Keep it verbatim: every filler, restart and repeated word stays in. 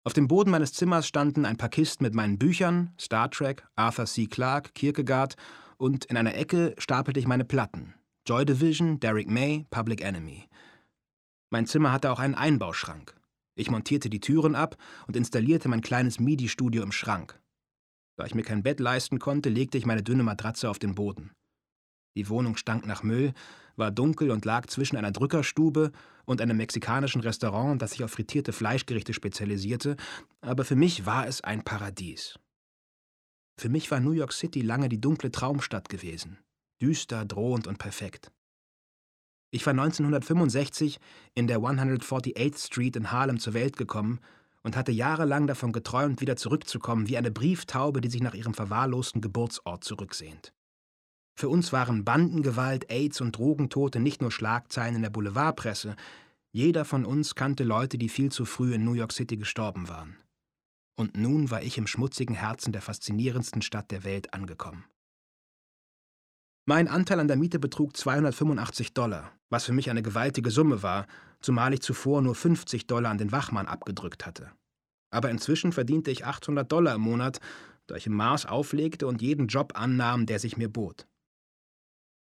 Auf dem Boden meines Zimmers standen ein paar Kisten mit meinen Büchern, Star Trek, Arthur C. Clarke, Kierkegaard, und in einer Ecke stapelte ich meine Platten, Joy Division, Derrick May, Public Enemy. Mein Zimmer hatte auch einen Einbauschrank. Ich montierte die Türen ab und installierte mein kleines MIDI-Studio im Schrank. Da ich mir kein Bett leisten konnte, legte ich meine dünne Matratze auf den Boden. Die Wohnung stank nach Müll, war dunkel und lag zwischen einer Drückerstube und einem mexikanischen Restaurant, das sich auf frittierte Fleischgerichte spezialisierte, aber für mich war es ein Paradies. Für mich war New York City lange die dunkle Traumstadt gewesen, düster, drohend und perfekt. Ich war neunzehnhundertfünfundsechzig in der hundertvierundachtzigste Street in Harlem zur Welt gekommen und hatte jahrelang davon geträumt, wieder zurückzukommen, wie eine Brieftaube, die sich nach ihrem verwahrlosten Geburtsort zurücksehnt. Für uns waren Bandengewalt, AIDS und Drogentote nicht nur Schlagzeilen in der Boulevardpresse. Jeder von uns kannte Leute, die viel zu früh in New York City gestorben waren. Und nun war ich im schmutzigen Herzen der faszinierendsten Stadt der Welt angekommen. Mein Anteil an der Miete betrug zweihundertfünfundachtzig Dollar, was für mich eine gewaltige Summe war, zumal ich zuvor nur fünfzig Dollar an den Wachmann abgedrückt hatte. Aber inzwischen verdiente ich achthundert Dollar im Monat, da ich im Mars auflegte und jeden Job annahm, der sich mir bot.